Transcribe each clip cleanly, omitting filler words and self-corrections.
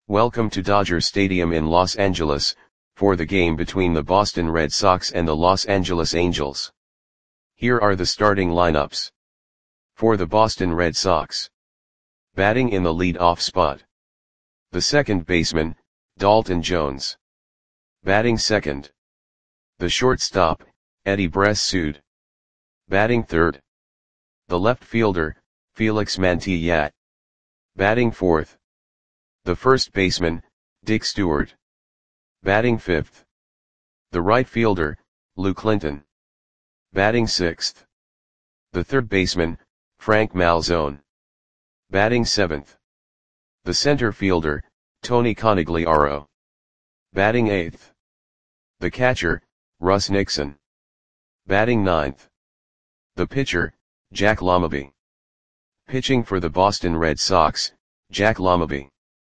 Welcome to Dodger Stadium in Los Angeles, for the game between the Boston Red Sox and the Los Angeles Angels. Here are the starting lineups. For the Boston Red Sox. Batting in the lead-off spot. The second baseman, Dalton Jones. Batting second. The shortstop, Eddie Bres-Sud. Batting third. The left fielder, Felix Mantilla. Batting fourth. The first baseman, Dick Stewart. Batting fifth. The right fielder, Lou Clinton. Batting sixth. The third baseman, Frank Malzone. Batting seventh. The center fielder, Tony Conigliaro. Batting eighth. The catcher, Russ Nixon. Batting ninth. The pitcher, Jack Lamouby. Pitching for the Boston Red Sox, Jack Lamouby.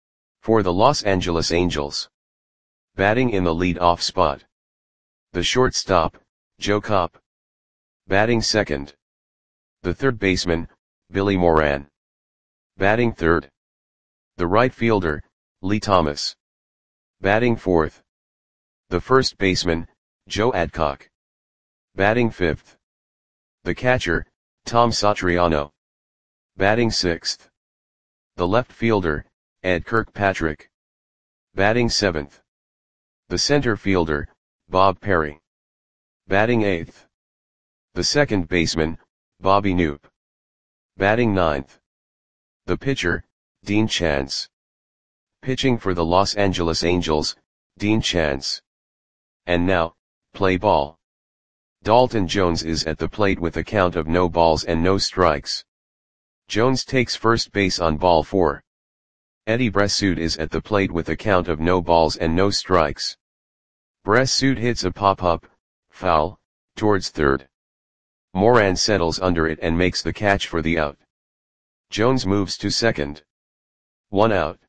For the Los Angeles Angels. Batting in the lead-off spot. The shortstop, Joe Kopp. Batting second. The third baseman, Billy Moran. Batting third. The right fielder, Lee Thomas. Batting fourth. The first baseman, Joe Adcock. Batting fifth. The catcher, Tom Satriano. Batting sixth. The left fielder, Ed Kirkpatrick. Batting seventh. The center fielder, Bob Perry. Batting eighth. The second baseman, Bobby Knoop. Batting ninth. The pitcher, Dean Chance. Pitching for the Los Angeles Angels, Dean Chance. And now, play ball. Dalton Jones is at the plate with a count of no balls and no strikes. Jones takes first base on ball 4. Eddie Bres-Sud is at the plate with a count of no balls and no strikes. Bres-Sud hits a pop-up, foul, towards third. Moran settles under it and makes the catch for the out. Jones moves to second. 1 out.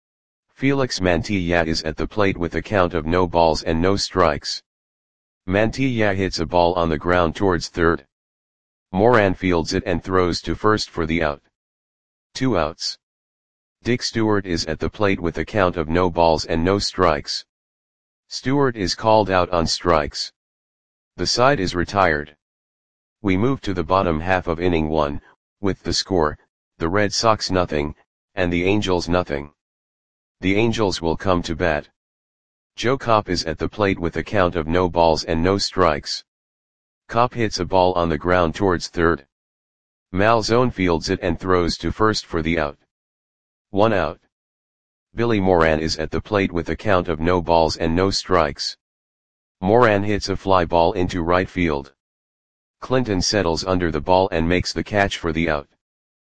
Felix Mantilla is at the plate with a count of no balls and no strikes. Mantilla hits a ball on the ground towards third. Moran fields it and throws to first for the out. 2 outs. Dick Stewart is at the plate with a count of no balls and no strikes. Stewart is called out on strikes. The side is retired. We move to the bottom half of inning 1, with the score, the Red Sox nothing, and the Angels nothing. The Angels will come to bat. Joe Kopp is at the plate with a count of no balls and no strikes. Kopp hits a ball on the ground towards third. Malzone fields it and throws to first for the out. 1 out. Billy Moran is at the plate with a count of no balls and no strikes. Moran hits a fly ball into right field. Clinton settles under the ball and makes the catch for the out.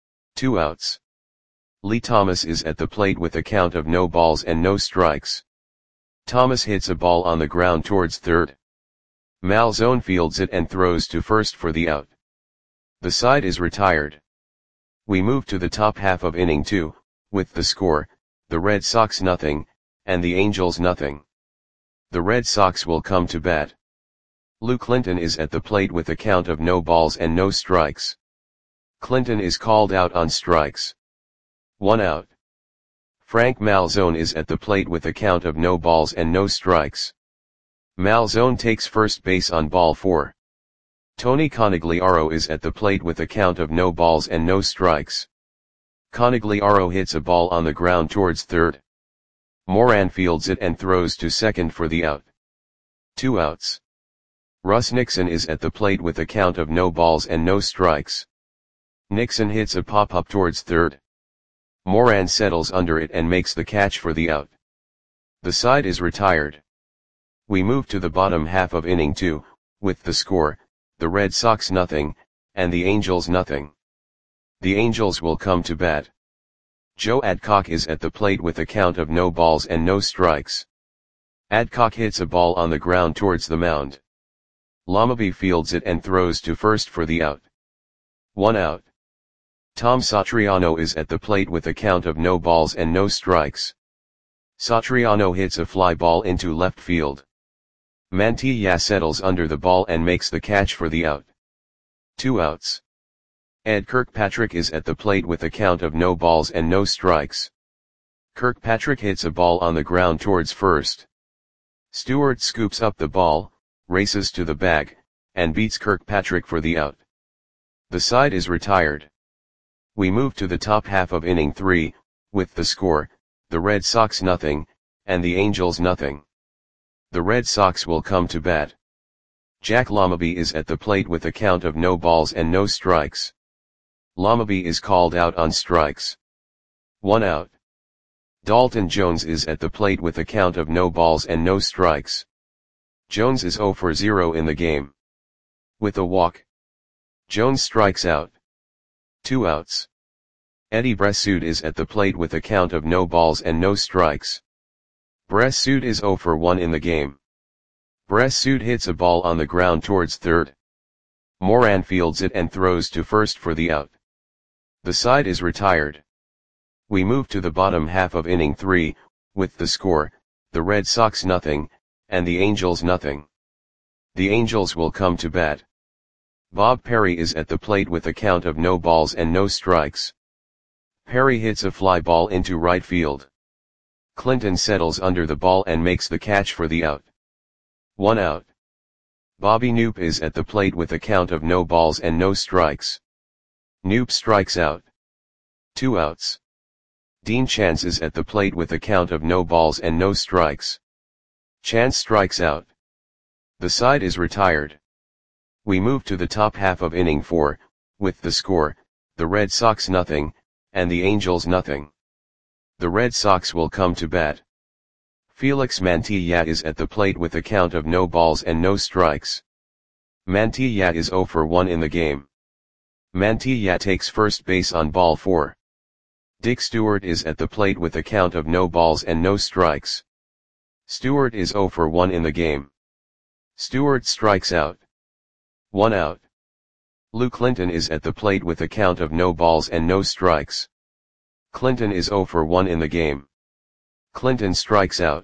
2 outs. Lee Thomas is at the plate with a count of no balls and no strikes. Thomas hits a ball on the ground towards third. Malzone fields it and throws to first for the out. The side is retired. We move to the top half of inning 2, with the score, the Red Sox nothing, and the Angels nothing. The Red Sox will come to bat. Lou Clinton is at the plate with a count of no balls and no strikes. Clinton is called out on strikes. 1 out. Frank Malzone is at the plate with a count of no balls and no strikes. Malzone takes first base on ball 4. Tony Conigliaro is at the plate with a count of no balls and no strikes. Conigliaro hits a ball on the ground towards third. Moran fields it and throws to second for the out. 2 outs. Russ Nixon is at the plate with a count of no balls and no strikes. Nixon hits a pop-up towards third. Moran settles under it and makes the catch for the out. The side is retired. We move to the bottom half of inning 2, with the score, the Red Sox nothing, and the Angels nothing. The Angels will come to bat. Joe Adcock is at the plate with a count of no balls and no strikes. Adcock hits a ball on the ground towards the mound. Lamouby fields it and throws to first for the out. 1 out. Tom Satriano is at the plate with a count of no balls and no strikes. Satriano hits a fly ball into left field. Mantilla settles under the ball and makes the catch for the out. 2 outs. Ed Kirkpatrick is at the plate with a count of no balls and no strikes. Kirkpatrick hits a ball on the ground towards first. Stewart scoops up the ball, races to the bag, and beats Kirkpatrick for the out. The side is retired. We move to the top half of inning 3, with the score, the Red Sox nothing, and the Angels nothing. The Red Sox will come to bat. Jack Lamaby is at the plate with a count of no balls and no strikes. Lamaby is called out on strikes. 1 out. Dalton Jones is at the plate with a count of no balls and no strikes. Jones is 0 for 0 in the game. With a walk, Jones strikes out. 2 outs. Eddie Bressoud is at the plate with a count of no balls and no strikes. Bressoud is 0 for 1 in the game. Bressoud hits a ball on the ground towards third. Moran fields it and throws to first for the out. The side is retired. We move to the bottom half of inning 3, with the score, the Red Sox nothing, and the Angels nothing. The Angels will come to bat. Bob Perry is at the plate with a count of no balls and no strikes. Perry hits a fly ball into right field. Clinton settles under the ball and makes the catch for the out. 1 out. Bobby Knoop is at the plate with a count of no balls and no strikes. Knoop strikes out. 2 outs. Dean Chance is at the plate with a count of no balls and no strikes. Chance strikes out. The side is retired. We move to the top half of inning 4, with the score, the Red Sox nothing, and the Angels nothing. The Red Sox will come to bat. Felix Mantilla is at the plate with a count of no balls and no strikes. Mantilla is 0 for 1 in the game. Mantilla takes first base on ball 4. Dick Stewart is at the plate with a count of no balls and no strikes. Stewart is 0 for 1 in the game. Stewart strikes out. 1 out. Lou Clinton is at the plate with a count of no balls and no strikes. Clinton is 0 for 1 in the game. Clinton strikes out.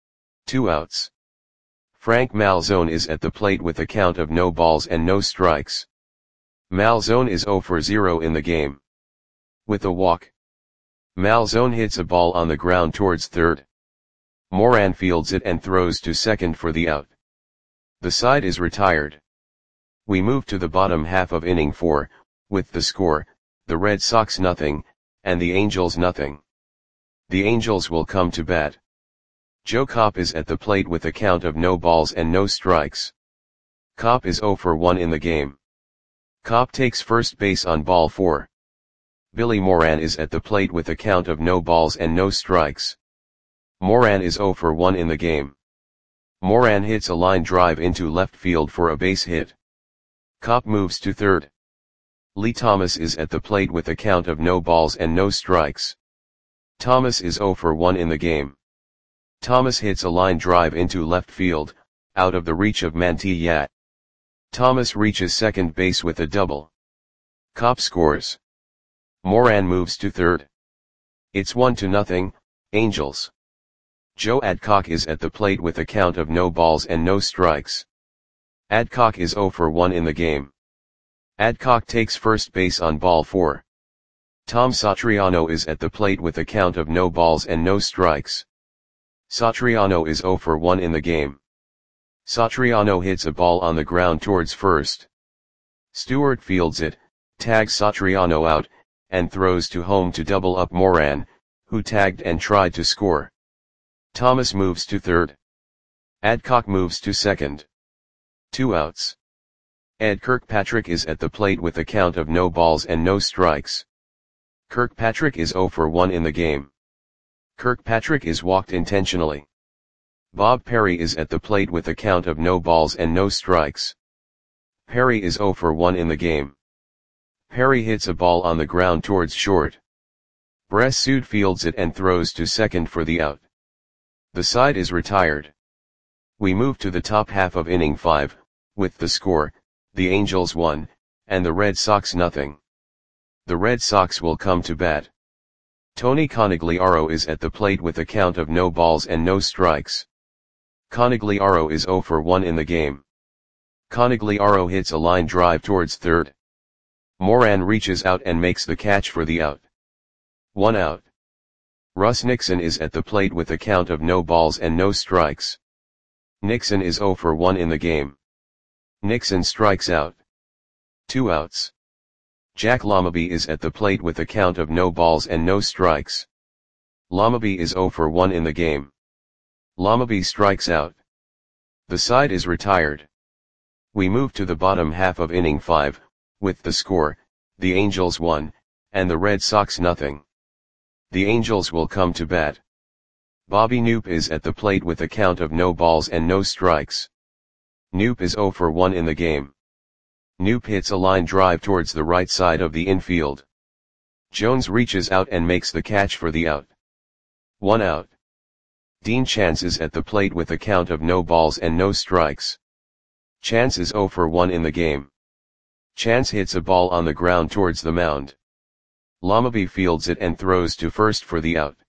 2 outs. Frank Malzone is at the plate with a count of no balls and no strikes. Malzone is 0 for 0 in the game. With a walk, Malzone hits a ball on the ground towards third. Moran fields it and throws to second for the out. The side is retired. We move to the bottom half of inning 4, with the score, the Red Sox nothing, and the Angels nothing. The Angels will come to bat. Joe Kopp is at the plate with a count of no balls and no strikes. Kopp is 0 for 1 in the game. Kopp takes first base on ball 4. Billy Moran is at the plate with a count of no balls and no strikes. Moran is 0 for 1 in the game. Moran hits a line drive into left field for a base hit. Kopp moves to third. Lee Thomas is at the plate with a count of no balls and no strikes. Thomas is 0 for 1 in the game. Thomas hits a line drive into left field, out of the reach of Mantilla. Thomas reaches second base with a double. Kopp scores. Moran moves to third. It's 1-0, Angels. Joe Adcock is at the plate with a count of no balls and no strikes. Adcock is 0 for 1 in the game. Adcock takes first base on ball 4. Tom Satriano is at the plate with a count of no balls and no strikes. Satriano is 0 for 1 in the game. Satriano hits a ball on the ground towards first. Stewart fields it, tags Satriano out, and throws to home to double up Moran, who tagged and tried to score. Thomas moves to third. Adcock moves to second. 2 outs. Ed Kirkpatrick is at the plate with a count of no balls and no strikes. Kirkpatrick is 0 for 1 in the game. Kirkpatrick is walked intentionally. Bob Perry is at the plate with a count of no balls and no strikes. Perry is 0 for 1 in the game. Perry hits a ball on the ground towards short. Bressoud fields it and throws to second for the out. The side is retired. We move to the top half of inning 5, with the score, the Angels 1, and the Red Sox nothing. The Red Sox will come to bat. Tony Conigliaro is at the plate with a count of no balls and no strikes. Conigliaro is 0 for 1 in the game. Conigliaro hits a line drive towards third. Moran reaches out and makes the catch for the out. 1 out. Russ Nixon is at the plate with a count of no balls and no strikes. Nixon is 0 for 1 in the game. Nixon strikes out. 2 outs. Jack Lamaby is at the plate with a count of no balls and no strikes. Lamaby is 0 for 1 in the game. Lamaby strikes out. The side is retired. We move to the bottom half of inning 5, with the score, the Angels 1, and the Red Sox nothing. The Angels will come to bat. Bobby Knoop is at the plate with a count of no balls and no strikes. Knoop is 0 for 1 in the game. Knoop hits a line drive towards the right side of the infield. Jones reaches out and makes the catch for the out. 1 out. Dean Chance is at the plate with a count of no balls and no strikes. Chance is 0 for 1 in the game. Chance hits a ball on the ground towards the mound. Lamaby fields it and throws to first for the out.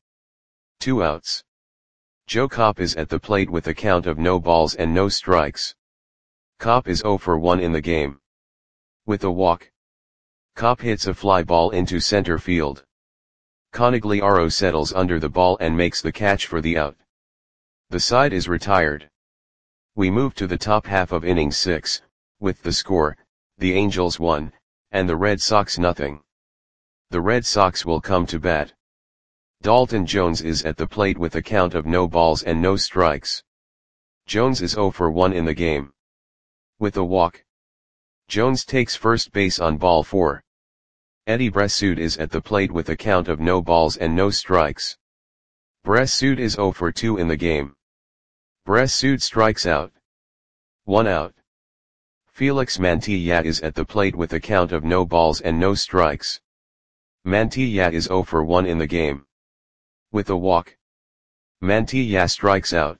2 outs. Joe Kopp is at the plate with a count of no balls and no strikes. Kopp is 0 for 1 in the game. With a walk, Kopp hits a fly ball into center field. Conigliaro settles under the ball and makes the catch for the out. The side is retired. We move to the top half of inning 6, with the score, the Angels 1, and the Red Sox nothing. The Red Sox will come to bat. Dalton Jones is at the plate with a count of no balls and no strikes. Jones is 0 for 1 in the game. With a walk, Jones takes first base on ball 4. Eddie Bressoud is at the plate with a count of no balls and no strikes. Bressoud is 0 for 2 in the game. Bressoud strikes out. 1 out. Felix Mantilla is at the plate with a count of no balls and no strikes. Mantilla is 0 for 1 in the game. With a walk, Mantilla strikes out.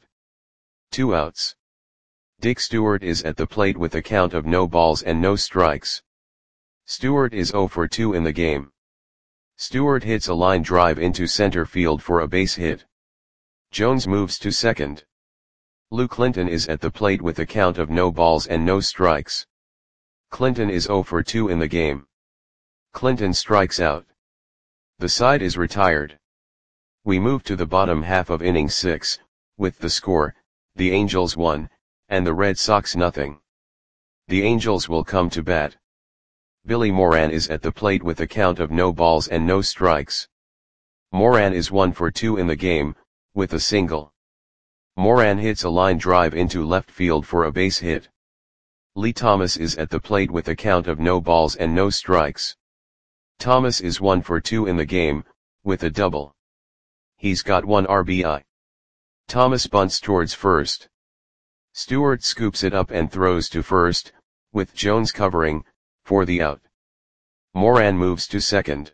2 outs. Dick Stewart is at the plate with a count of no balls and no strikes. Stewart is 0 for 2 in the game. Stewart hits a line drive into center field for a base hit. Jones moves to second. Lou Clinton is at the plate with a count of no balls and no strikes. Clinton is 0 for 2 in the game. Clinton strikes out. The side is retired. We move to the bottom half of inning 6, with the score, the Angels 1, and the Red Sox nothing. The Angels will come to bat. Billy Moran is at the plate with a count of no balls and no strikes. Moran is 1 for 2 in the game, with a single. Moran hits a line drive into left field for a base hit. Lee Thomas is at the plate with a count of no balls and no strikes. Thomas is 1 for 2 in the game, with a double. He's got 1 RBI. Thomas bunts towards first. Stewart scoops it up and throws to first, with Jones covering, for the out. Moran moves to second.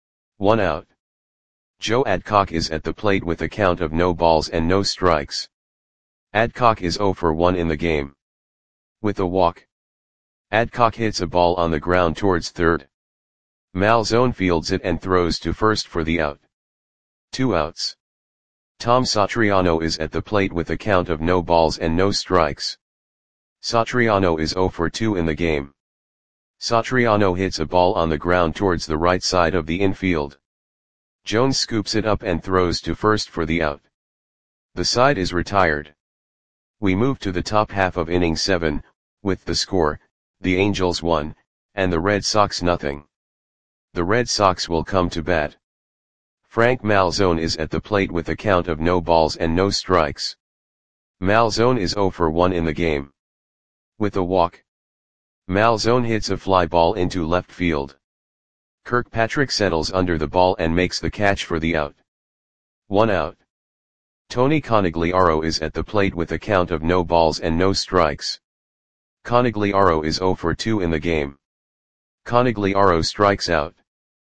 1 out. Joe Adcock is at the plate with a count of no balls and no strikes. Adcock is 0 for 1 in the game. With a walk, Adcock hits a ball on the ground towards third. Malzone fields it and throws to first for the out. 2 outs. Tom Satriano is at the plate with a count of no balls and no strikes. Satriano is 0 for 2 in the game. Satriano hits a ball on the ground towards the right side of the infield. Jones scoops it up and throws to first for the out. The side is retired. We move to the top half of inning 7, with the score, the Angels 1, and the Red Sox nothing. The Red Sox will come to bat. Frank Malzone is at the plate with a count of no balls and no strikes. Malzone is 0 for 1 in the game. With a walk, Malzone hits a fly ball into left field. Kirkpatrick settles under the ball and makes the catch for the out. 1 out. Tony Conigliaro is at the plate with a count of no balls and no strikes. Conigliaro is 0 for 2 in the game. Conigliaro strikes out.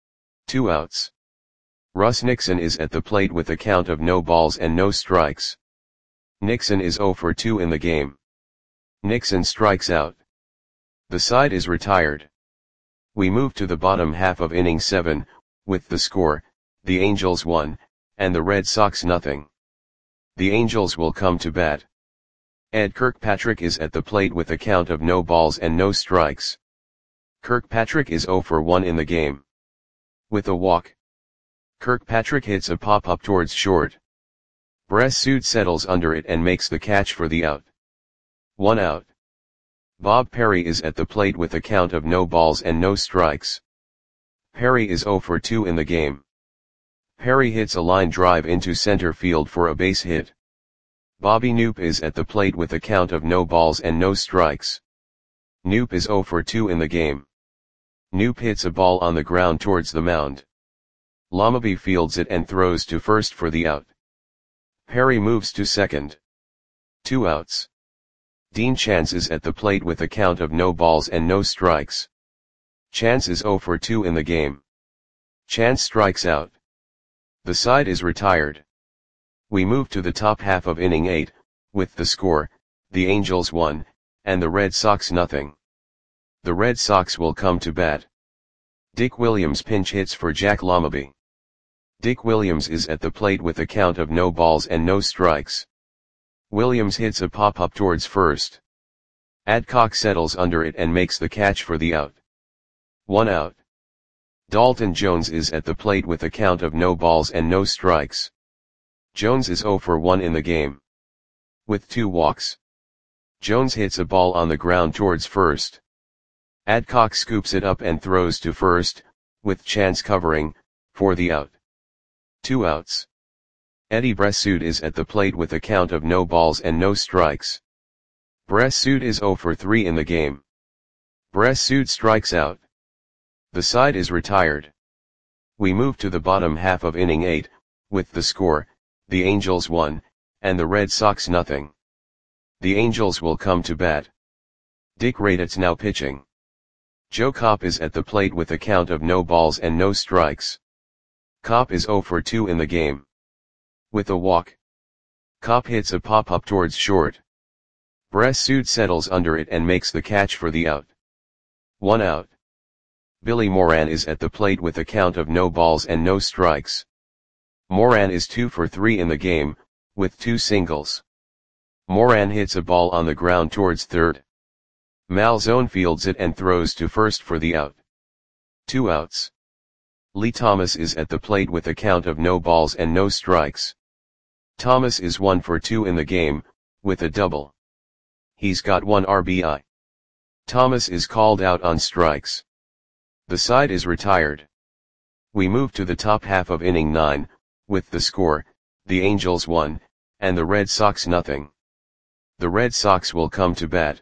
2 outs. Russ Nixon is at the plate with a count of no balls and no strikes. Nixon is 0 for 2 in the game. Nixon strikes out. The side is retired. We move to the bottom half of inning 7, with the score, the Angels 1, and the Red Sox nothing. The Angels will come to bat. Ed Kirkpatrick is at the plate with a count of no balls and no strikes. Kirkpatrick is 0 for 1 in the game. With a walk, Kirkpatrick hits a pop-up towards short. Bressud settles under it and makes the catch for the out. 1 out. Bob Perry is at the plate with a count of no balls and no strikes. Perry is 0 for 2 in the game. Perry hits a line drive into center field for a base hit. Bobby Knoop is at the plate with a count of no balls and no strikes. Knoop is 0 for 2 in the game. Knoop hits a ball on the ground towards the mound. Lamaby fields it and throws to first for the out. Perry moves to second. 2 outs. Dean Chance is at the plate with a count of no balls and no strikes. Chance is 0 for 2 in the game. Chance strikes out. The side is retired. We move to the top half of inning 8, with the score, the Angels 1, and the Red Sox nothing. The Red Sox will come to bat. Dick Williams pinch hits for Jack Lamaby. Dick Williams is at the plate with a count of no balls and no strikes. Williams hits a pop-up towards first. Adcock settles under it and makes the catch for the out. 1 out. Dalton Jones is at the plate with a count of no balls and no strikes. Jones is 0 for 1 in the game. With 2 walks. Jones hits a ball on the ground towards first. Adcock scoops it up and throws to first, with Chance covering, for the out. 2 outs. Eddie Bressud is at the plate with a count of no balls and no strikes. Bressud is 0 for 3 in the game. Bressud strikes out. The side is retired. We move to the bottom half of inning 8, with the score, the Angels 1, and the Red Sox nothing. The Angels will come to bat. Dick Raditz now pitching. Joe Kopp is at the plate with a count of no balls and no strikes. Kopp is 0 for 2 in the game. With a walk. Kopp hits a pop-up towards short. Bressud settles under it and makes the catch for the out. 1 out. Billy Moran is at the plate with a count of no balls and no strikes. Moran is 2 for 3 in the game, with 2 singles. Moran hits a ball on the ground towards third. Malzone fields it and throws to first for the out. 2 outs. Lee Thomas is at the plate with a count of no balls and no strikes. Thomas is 1 for 2 in the game, with a double. He's got 1 RBI. Thomas is called out on strikes. The side is retired. We move to the top half of inning 9, with the score, the Angels 1, and the Red Sox nothing. The Red Sox will come to bat.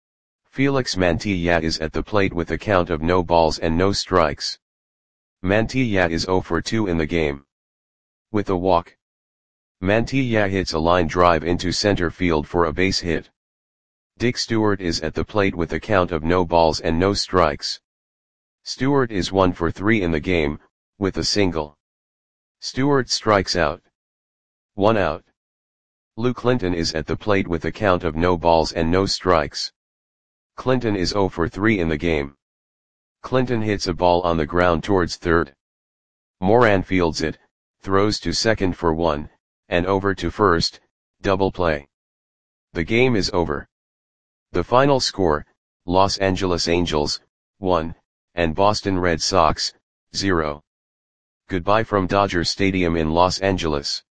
Felix Mantilla is at the plate with a count of no balls and no strikes. Mantilla is 0 for 2 in the game. With a walk. Mantilla hits a line drive into center field for a base hit. Dick Stewart is at the plate with a count of no balls and no strikes. Stewart is 1 for 3 in the game, with a single. Stewart strikes out. 1 out. Lou Clinton is at the plate with a count of no balls and no strikes. Clinton is 0 for 3 in the game. Clinton hits a ball on the ground towards third. Moran fields it, throws to second for 1, and over to first, double play. The game is over. The final score, Los Angeles Angels, 1, and Boston Red Sox, 0. Goodbye from Dodger Stadium in Los Angeles.